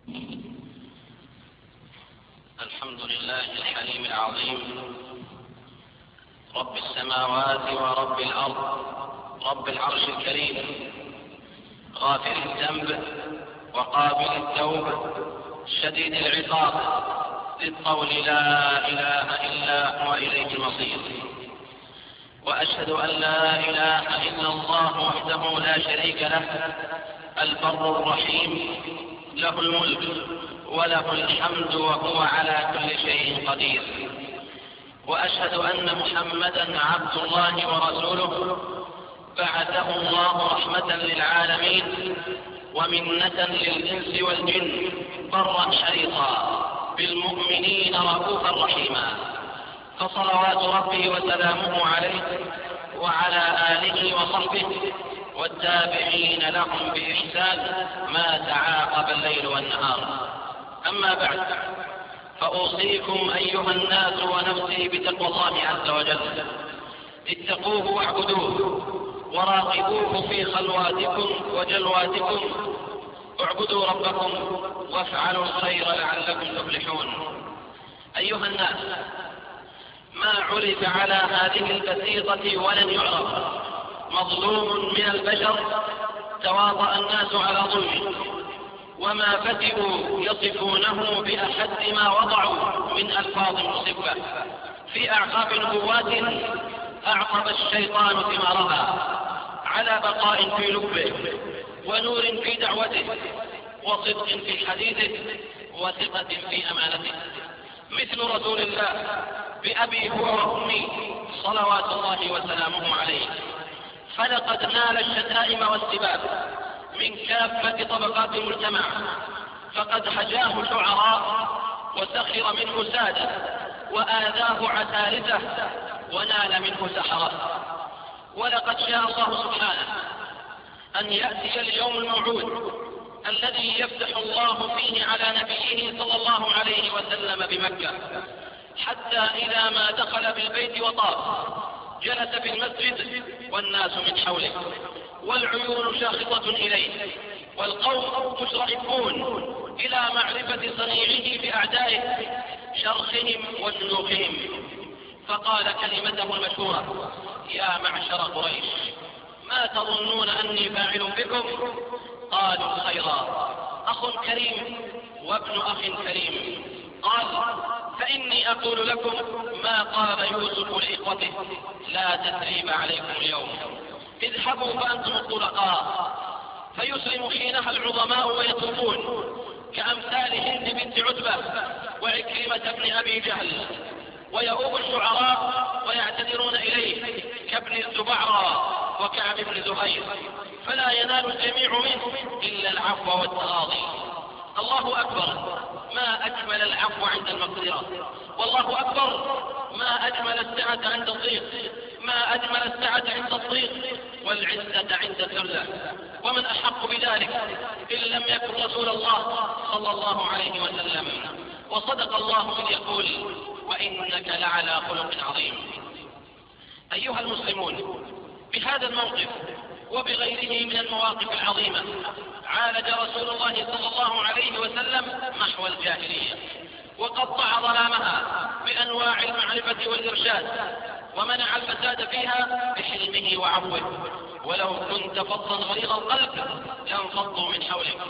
الحمد لله الحليم العظيم، رب السماوات ورب الأرض، رب العرش الكريم، غافر الذنب وقابل التوب، شديد العقاب، للقول لا إله إلا هو إليه المصير. وأشهد أن لا إله إلا الله وحده لا شريك له، البر الرحيم، له الملك وله الحمد وهو على كل شيء قدير. وأشهد أن محمدا عبد الله ورسوله، بعثه الله رحمة للعالمين ومنة للإنس والجن، برا شريطا بالمؤمنين رؤوفا رحيما. فصلوات ربي وسلامه عليه وعلى آله وصحبه والتابعين لهم بإحسان ما تعاقب الليل والنهار. أما بعد، فأوصيكم أيها الناس ونفسي بتقوى الله عز وجل. اتقوه واعبدوه وراقبوه في خلواتكم وجلواتكم. اعبدوا ربكم وافعلوا الخير لعلكم تفلحون. أيها الناس، ما عرف على هذه البسيطة ولن يعرف. مظلوم من البشر تواطأ الناس على ظلمه، وما فتئوا يصفونه بأحد ما وضعوا من ألفاظ مصفة في أعقاب نبوات أعقب الشيطان ثمارها على بقاء في لبه ونور في دعوته وصدق في حديثه وثقة في أمانته، مثل رسول الله بأبي هو وأمي صلوات الله وسلامه عليه. فلقد نال الشتائم والسباب من كافة طبقات المجتمع، فقد هجاه شعراء وسخر منه سادة وآذاه عتارثه ونال منه سحرة. ولقد شاء الله سبحانه أن يأتي اليوم الموعود الذي يفتح الله فيه على نبيه صلى الله عليه وسلم بمكة، حتى إذا ما دخل بالبيت وطاف جلس في المسجد والناس من حوله والعيون شاخصة إليه والقوم مشرفون إلى معرفة صنيعه بأعدائه شرخهم وشيوخهم، فقال كلمته المشهورة: يا معشر قريش، ما تظنون أني فاعل بكم؟ قالوا خيرا، أخ كريم وابن أخ كريم. قال: فإني أقول لكم ما قال يوسف لإخوته: لا تثريب عليكم اليوم، اذهبوا فأنتم الطلقاء. فيسلم حينها العظماء ويتوبون، كأمثال هند بنت عتبة وعكرمة بن أبي جهل، ويؤوب الشعراء ويعتذرون إليه كابن الزبعرى وكعب بن زهير، فلا ينال الجميع منه إلا العفو والتراضي. الله أكبر، ما أجمل العفو عند المقدرة، والله أكبر، ما أجمل السعة عند الضيق، ما أجمل السعة عند الضيق والعزة عند الذلة. ومن أحق بذلك إن لم يكن رسول الله صلى الله عليه وسلم. وصدق الله إذ يقول: وإنك لعلى خلق عظيم. أيها المسلمون، بهذا الموقف وبغيره من المواقف العظيمة عالج رسول الله صلى الله عليه وسلم محو الجاهلية، وقطع ظلامها بأنواع المعرفة والإرشاد، ومنع الفساد فيها بحلمه وعفوه. ولو كنت فظا غليظ القلب لانفضوا من حولك.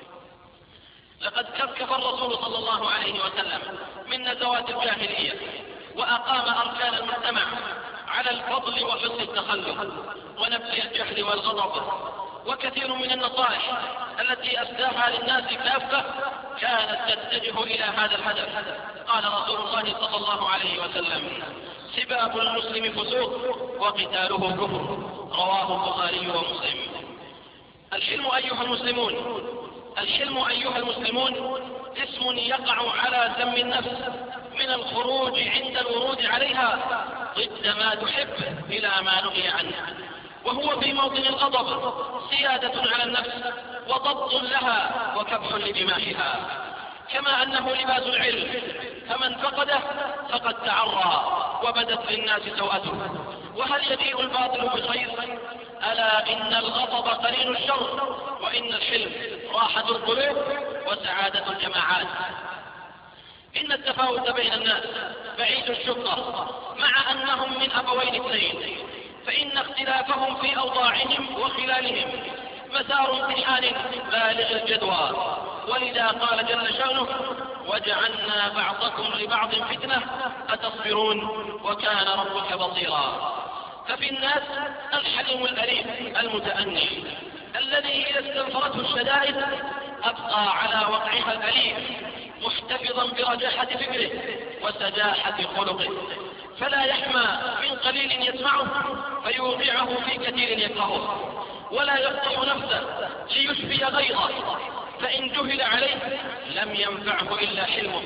لقد كفكف الرسول صلى الله عليه وسلم من نزوات الجاهلية، وأقام أركان المجتمع على الفضل وحسن التخلق ونفي الجهل والغضب. وكثير من النصائح التي أسداها للناس كافة كانت تتجه إلى هذا الهدف. قال رسول الله صلى الله عليه وسلم: سباب المسلم فسوق وقتاله كفر، رواه البخاري ومسلم. الحلم أيها المسلمون، الحلم أيها المسلمون اسم يقع على ذم النفس من الخروج عند الورود عليها ضد ما تحب إلى ما نهي عنه، وهو في موطن الغضب سيادة على النفس وضبط لها وكبح لجماحها، كما أنه لباس العلم، فمن فقده فقد تعرى وبدت للناس سوءته. وهل يجيء الباطل بخير؟ ألا إن الغضب قرين الشر، وإن الحلم راحة القلوب وسعادة الجماعات. إن التفاوت بين الناس بعيد الشقة مع أنهم من أبوين اثنين، فإن اختلافهم في أوضاعهم وخلالهم مسار امتحان بالغ الجدوى. ولذا قال جل شأنه: وجعلنا بعضكم لبعض فتنة أتصبرون وكان ربك بصيرا. ففي الناس الحليم الأليم المتأني الذي إذا استنفرته الشدائد أبقى على وقعها الأليم، محتفظا برجاحة فكره وسجاحة خلقه، فلا يحمى من قليل يسمعه فيوقعه في كثير يكرهه، ولا يفضح نفسه ليشفي غيظه، فإن جهل عليه لم ينفعه إلا حلمه.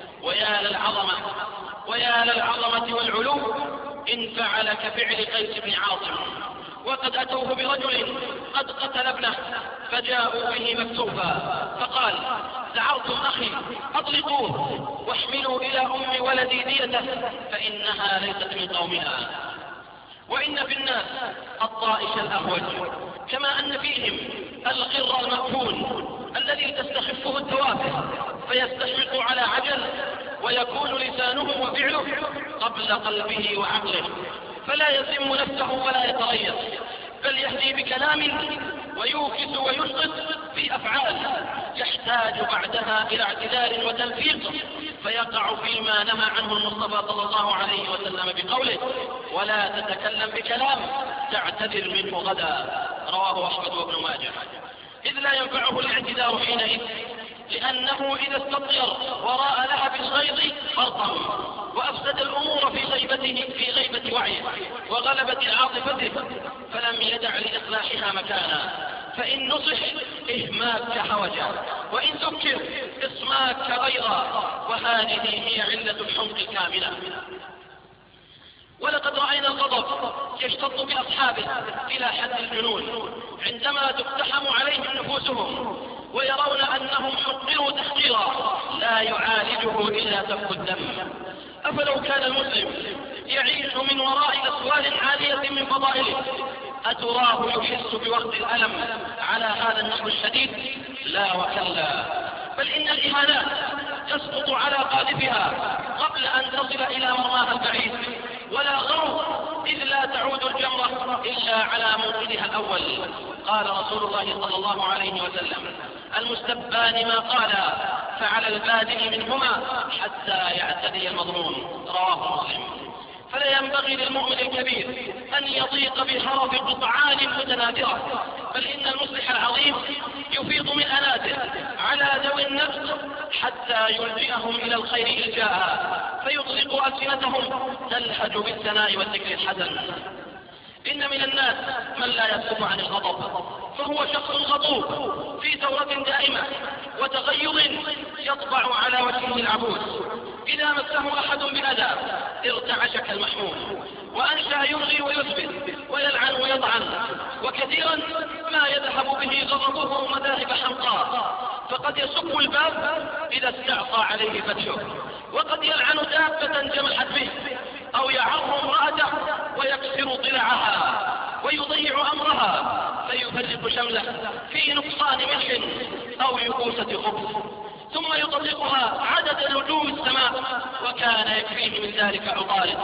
ويا للعظمة والعلو إن فعل كفعل قيس بن عاصم، وقد أتوه برجل قد قتل ابنه فجاءوا به مكتوفا، فقال: دعوتم أخي أطلقوه واحملوا إلى أم ولدي ديته فإنها ليست من قومها. وإن في الناس الطائش الأهوج، كما أن فيهم الغر المأفون الذي تستخفه الدوافع فيستشرق على عجل، ويكون لسانه وفعله قبل قلبه وعقله، فلا يذم نفسه ولا يتريث، بل يهدي بكلام ويوكس ويسقط في أفعال يحتاج بعدها إلى اعتذار وتلفيق، فيقع فيما نهى عنه المصطفى صلى الله عليه وسلم بقوله: ولا تتكلم بكلام تعتذر منه غدا. رواه أحمد وابن ماجه. إذ لا ينفعه الاعتذار حينئذ، لأنه إذا استطير وراء لهب الغيظ فرطه وأفسد الأمور في غيبة وعيه وغلبة عاطفته، فلم يدع لإصلاحها مكانا، فإن نصح إهماك حوجا، وإن ذكر إصماك غيرا، وهذه هي علة الحمق الكاملة. ولقد رأينا الغضب يشتط بأصحابه إلى حد الجنون عندما تقتحم عليهم نفوسهم ويرون أنهم حقروا تحقيرا لا يعالجه إلا سفك الدم. أفلو كان المسلم يعيش من وراء أسوار عالية من فضائله أتراه يحس بوقت الألم على هذا النحو الشديد؟ لا وكلا، بل إن الإهانات تسقط على قاذفها قبل أن تصل إلى مرماها البعيد، ولا غرو إذ لا تعود الجمرة إلا على موطنها الأول. قال رسول الله صلى الله عليه وسلم: المستبان ما قالا، فعلى البادئ منهما حتى يعتدي المظلوم. رواه مسلم. فلا ينبغي للمؤمن الكبير أن يضيق بهرب قطعان متناثرة، بل إن المصلح العظيم يفيض من أناته على ذوي النفس حتى يلجئهم إلى الخير إلجاء، فيطلق ألسنتهم تلهج بالثناء والذكر الحسن. إن من الناس من لا يسكت عن الغضب، فهو شخص غضوب في ثورة دائمة وتغيظ يطبع على وجهه العبوس. إذا مسه أحد بأذى ارتعش كالمحموم، وأنشأ يلغي ويثبت ويلعن ويطعن، وكثيرا ما يذهب به غضبه مذاهب حمقاء، فقد يسك الباب إذا استعصى عليه فتحه، وقد يلعن دابة جمحت به، أو يعر امرأته ويكسر ضلعها ويضيع أمرها فيفرق شمله في نقصان ملح أو يبوسة خبز، ثم يطلقها عدد نجوم السماء وكان يكفيه من ذلك عطارد،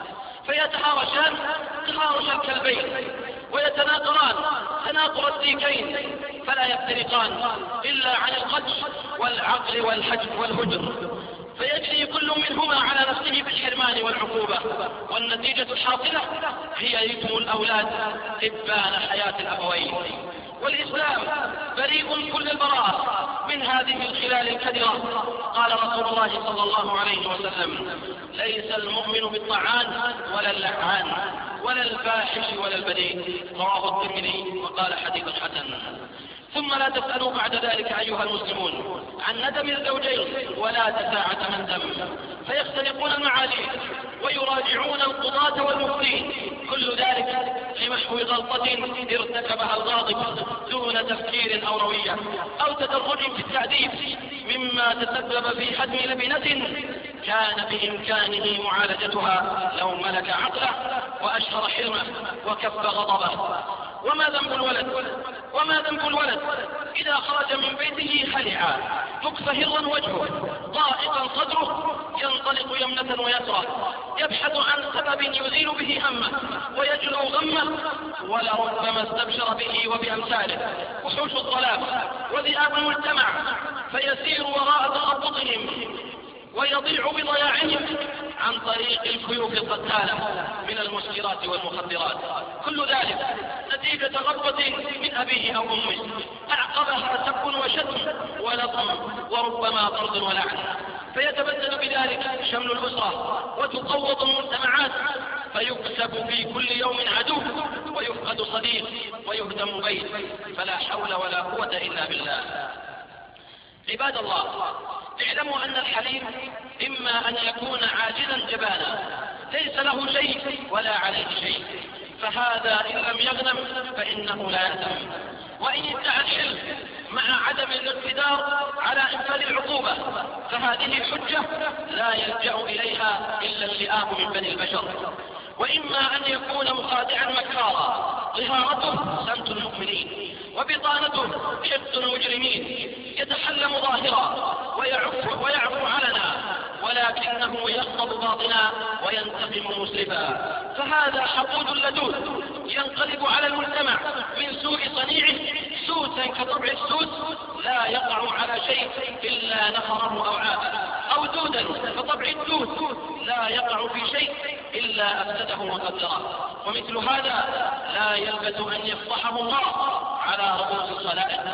فيتهاوشان تهاوش الكلبين ويتناقران تناقر الديكين، فلا يفترقان إلا عن القدش والعقل والهجر، فيجري كل منهما على نفسه بالحرمان والعقوبة، والنتيجة الحاصلة هي يتم الأولاد إبان حياة الأبوين. والإسلام بريء كل البراءة من هذه الخلال الكدرة. قال رسول الله صلى الله عليه وسلم: ليس المؤمن بالطعان ولا اللعان ولا الفاحش ولا البذيء. رواه الترمذي وقال حديث حسن. ثم لا تسألوا بعد ذلك أيها المسلمون عن ندم الزوجين ولا تساعة من دم، فيختلقون المعالي ويراجعون القضاة والمفتين، كل ذلك لمحو غلطة ارتكبها الغاضب دون تفكير أو روية أو تدرج في التعذيب، مما تسبب في حجم لبنة كان بإمكانه معالجتها لو ملك عقله وأشهر حلمه وكف غضبه. وما ذنب الولد وما ذنب الولد إذا خرج من بيته خلعا مكفهرا وجهه ضائقا صدره ينطلق يمنة ويسرى يبحث عن سبب يزيل به همه ويجلو غمه، ولربما استبشر به وبأمثاله وحوش الظلام وذئاب المجتمع فيسير وراء تخبطهم ويضيع بضياعهم عن طريق الخيوط القتالة من المسكرات والمخدرات. كل ذلك نتيجة غضبة من أبيه أو أمه أعقبها سب وشتم ولطم وربما طرد ولعن، فيتبدل بذلك شمل الأسرة وتقوض المجتمعات، فيكسب في كل يوم عدو ويفقد صديق ويهدم بيت، فلا حول ولا قوة إلا بالله. عباد الله، اعلموا أن الحليم إما أن يكون عاجزا جبانا ليس له شيء ولا عليه شيء، فهذا إن لم يغنم فإنه لا يأثم، وإن ادعى الحلم مع عدم الاقتدار على إنفاذ العقوبة فهذه حجة لا يلجأ إليها إلا اللئام من بني البشر. وإما أن يكون مخادعا مكارا ظهارته سمت المؤمنين وبطانته حفظ المجرمين يتحلم ظاهرا ويعفو علنا، ولكنه يغضب باطنا وينتقم مسرفا، فهذا حقود لدود ينقلب على المجتمع من سوء صنيعه سوسا كطبع السوس لا يقع على شيء إلا نفره أو عابه، أو دودا كطبع الدود لا يقع في شيء إلا أفسده وقدره، ومثل هذا لا يلبث أن يفضحه الله على رؤوس الخلائق.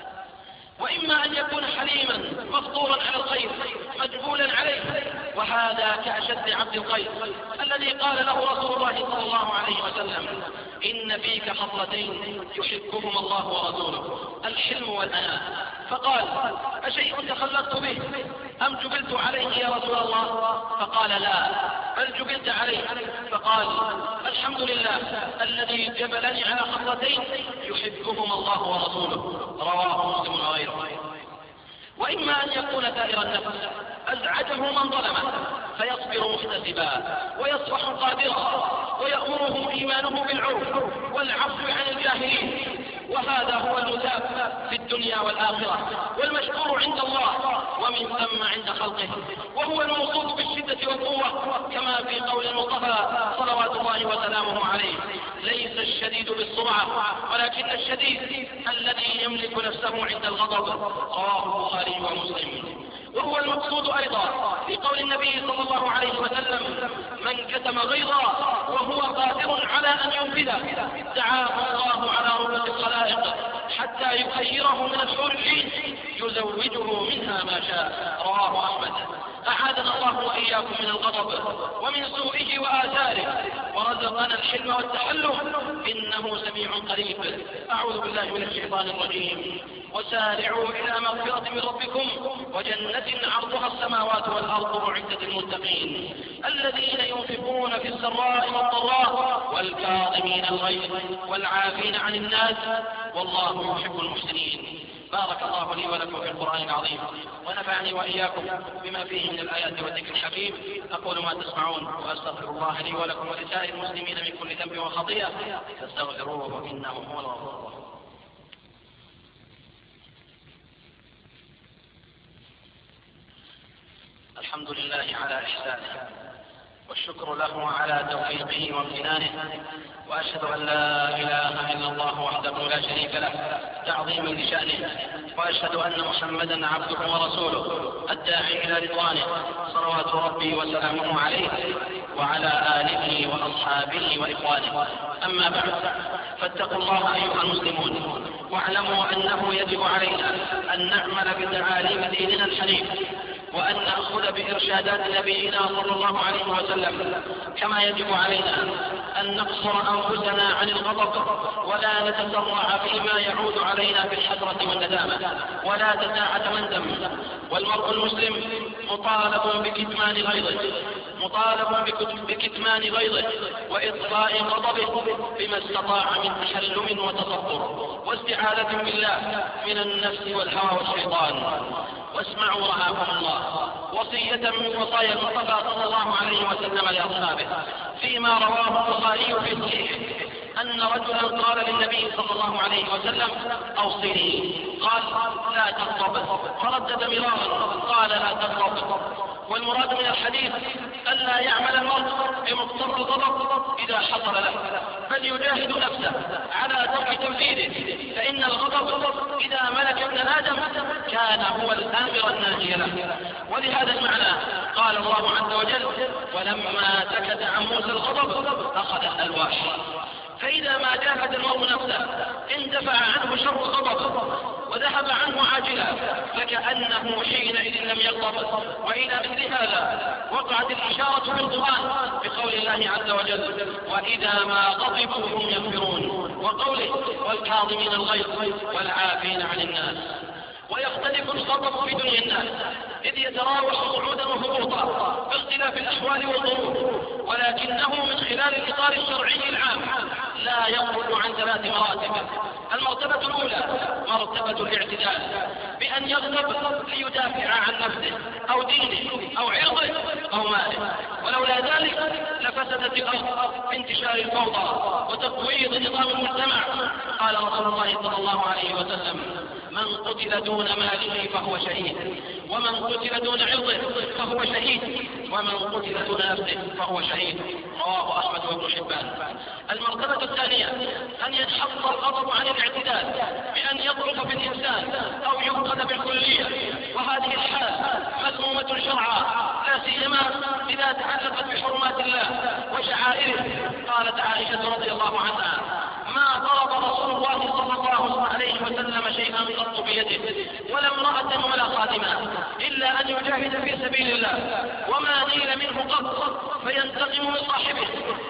وإما أن يكون حليما مفطورا على الخير مجبولا عليه، وهذا كأشد عبد القيس الذي قال له رسول الله صلى الله عليه وسلم: إن فيك خصلتين يحبهما الله ورسوله، الحلم والأناة. فقال: أشيء تخلقت به أم جبلت عليه يا رسول الله؟ فقال: لا، بل جبلت عليه. فقال: الحمد لله الذي جبلني على خصلتين يحبهما الله ورسوله، رواه مسلم وغيره. وإما أن يكون ثائر النفس أزعجه من ظلمه فيصبر محتسبا ويصبح قادرا ويأمره إيمانه بالعرف والعفو عن الجاهلين، وهذا هو المثاب في الدنيا والآخرة والمشكور عند الله ومن ثم عند خلقه، وهو الموصوف بالشدة والقوة كما في قول المصطفى صلوات الله وسلامه عليه: ليس الشديد بالسرعة ولكن الشديد الذي يملك نفسه عند الغضب، رواه البخاري ومسلم. وهو المقصود أيضا في قول النبي صلى الله عليه وسلم: من كتم غيظا وهو قادر على أن ينفذه دعاه الله على رؤوس الخلائق حتى يخيره من الحور العين يزوجه منها ما شاء، رواه أحمد. أعاذنا الله وإياكم من الغضب ومن سوءه وآثاره، ورزقنا الحلم والتحلم إنه سميع قريب. أعوذ بالله من الشيطان الرجيم. وسارعوا إلى مغفرة من ربكم وجنة عرضها السماوات والأرض أعدت للمتقين الذين ينفقون في السراء والضراء والكاظمين الغيظ والعافين عن الناس والله يحب المحسنين. بارك الله لي ولكم في القرآن العظيم، ونفعني وإياكم بما فيه من الآيات والذكر الحكيم. أقول ما تسمعون وأستغفر الله لي ولكم ولسائر المسلمين من كل ذنب وخطيئة فاستغفروه إنه هو الغفور الرحيم. الحمد لله على إحسانه والشكر له على توفيقه وامتنانه، وأشهد أن لا إله إلا الله وحده لا شريك له تعظيما لشأنه، وأشهد أن محمدا عبده ورسوله الداعي إلى رضوانه صلوات ربي وسلامه عليه وعلى آله وأصحابه وإخوانه. أما بعد، فاتقوا الله أيها المسلمون، واعلموا أنه يجب علينا أن نعمل بتعاليم ديننا الحنيف، وأن نأخذ بإرشادات نبينا صلى الله عليه وسلم، كما يجب علينا أن نقصر أنفسنا عن الغضب ولا نتسرع فيما يعود علينا بالحسرة والندامة ولا تساعة مندم. والمرء المسلم مطالب بكتمان غيظه وإطفاء غضبه بما استطاع من تحلم وتصبر واستعاذة بالله من النفس والهوى والشيطان. واسمعوا رعاكم الله وصية من وصايا المصطفى صلى الله عليه وسلم لأصحابه فيما رواه البخاري في صحيحه أن رجلا قال للنبي صلى الله عليه وسلم أوصني، قال لا تغضب، فردد مرارا قال لا تغضب. والمراد من الحديث ألا يعمل المرء بمقتضى الغضب إذا حصل له، بل يجاهد نفسه على ترك تنفيذه، فإن الغضب إذا ملك ابن آدم كان هو الآمر الناهي له. ولهذا المعنى قال الله عز وجل ولما سكت عن موسى الغضب أخذ الألواح. فإذا ما جاهد المرء نفسه اندفع عنه شر الغضب وذهب عنه عاجلا، فكأنه حينئذ لم يغضب. وإلى مثل هذا وقعت الإشارة في القرآن بقول الله عز وجل وإذا ما غضبوا هم يغفرون، وقوله والكاظمين الغيظ والعافين عن الناس. ويختلف الغضب في دنيا الناس إذ يتراوح صعودا وهبوطا باختلاف الأحوال والظروف، ولكنه من خلال الإطار الشرعي العام لا يخرج عن 3 مراتب. المرتبة الأولى مرتبة الاعتدال، بأن يغضب ليدافع عن نفسه أو دينه أو عرضه أو ماله، ولولا ذلك لفسدت الأرض بانتشار الفوضى وتقويض نظام المجتمع. قال رسول الله صلى الله عليه وسلم من قتل دون ماله فهو شهيد، ومن قتل دون عرضه فهو شهيد، ومن قتل دون نفسه فهو شهيد. رواه أحمد وابن حبان. المرتبة الثانية أن ينحط الغضب عن الاعتدال بأن يضعف في الإنسان أو ينقذ بالكلية، وهذه الحال مذمومة شرعا، لا سيما إذا تعلقت بحرمات الله وشعائره. قالت عائشة رضي الله عنها ما ضرب رسول الله صلى الله عليه وسلم شيئا قط بيده ولا امرأة ولا خادمة إلا أن يجاهد في سبيل الله، وما نيل منه قط فينتقم من صاحبه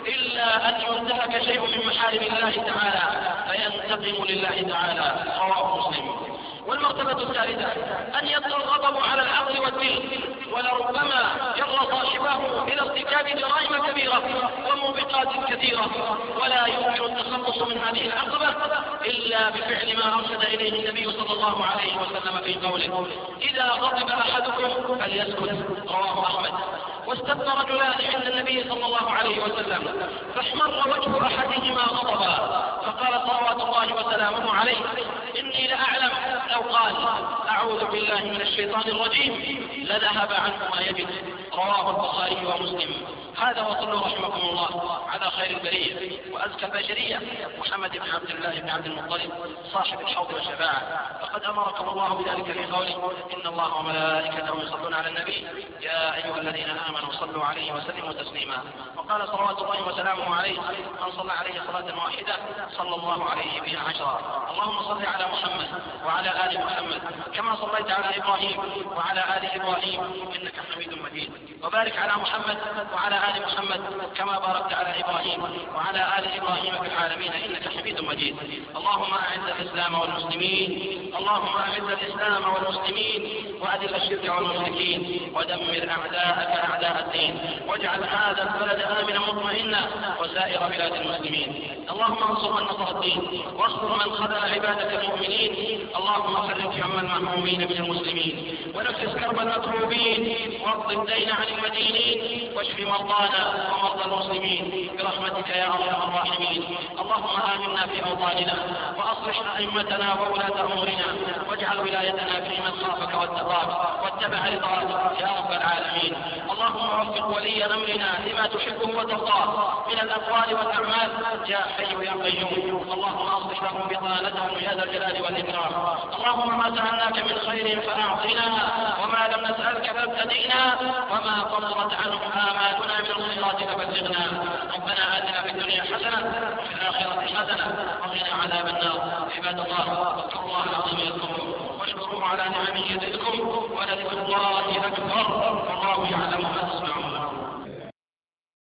إلا أن ينتهك شيء من محارم الله تعالى فينتقم لله تعالى. رواه مسلم. والمرتبة الثالثة أن يطغى الغضب على العقل والدين، ولربما يرى صاحبه إلى ارتكاب جرائم كبيرة وموبقات كثيرة، ولا يمكن التخلص من هذه العقبة إلا بفعل ما أرشد إليه النبي صلى الله عليه وسلم في قوله إذا غضب أحدكم فليسكت. رواه أحمد. واستبقى رجلان عند النبي صلى الله عليه وسلم فاحمر وجه أحدهما غضبا، فقال صلوات الله وسلامه عليه إني لأعلم لو قال أعوذ بالله من الشيطان الرجيم لذهب عنه ما يجد. رواه البخاري ومسلم. هذا وصلوا رحمكم الله على خير البرية وأزكى البشرية محمد بن عبد الله بن عبد المطلب صاحب الحوض والشفاعة، فقد أمركم الله بذلك في قوله إن الله وملائكته يصلون على النبي يا أيها الذين آمنوا صلوا عليه وسلموا تسليما. وقال صلوات الله وسلامه عليه من صلى عليه صلاة واحدة صلى الله عليه بها 10. اللهم صل على محمد وعلى آل محمد كما صليت على إبراهيم وعلى آل إبراهيم إنك حميد مجيد، وبارك على محمد وعلى آل محمد كما باركت على إبراهيم وعلى آل إبراهيم في العالمين إنك حميد مجيد. اللهم أعز الإسلام والمسلمين، اللهم أعز الإسلام والمسلمين وأذل الشرك والمشركين ودمر أعداءك أعداء الدين، واجعل هذا البلد آمنا مطمئنا وسائر بلاد المسلمين. اللهم انصر من نصر الدين واصبر من خذل عبادك المؤمنين. اللهم فرج هم المهمومين من المسلمين ونفس كرب المكروبين واقض الدين عن المدينين واشف مرضانا ومرضى المسلمين برحمتك يا ارحم الراحمين. اللهم آمنا في اوطاننا واصلح ائمتنا وولاة امورنا واجعل ولايتنا في من خافك واتقاك واتبع رضاك يا رب العالمين. اللهم وفق ولي امرنا لما تحبه وترضاه من الاقوال والاعمال يا حي يا قيوم. اللهم اصلح لهم بطانتهم يا ذا الجلال والاكرام. اللهم ما سألناك من خير فأعطنا وما لم نسألك فابتدئنا وما قصرت عنه آمالنا من الخيرات فبلغنا. ربنا آتنا في الدنيا حسنة وفي الآخرة حسنة وقنا عذاب النار. عباد الله اذكروا الله العظيم يذكركم واشكروه على نعمه يزدكم ولذكر الله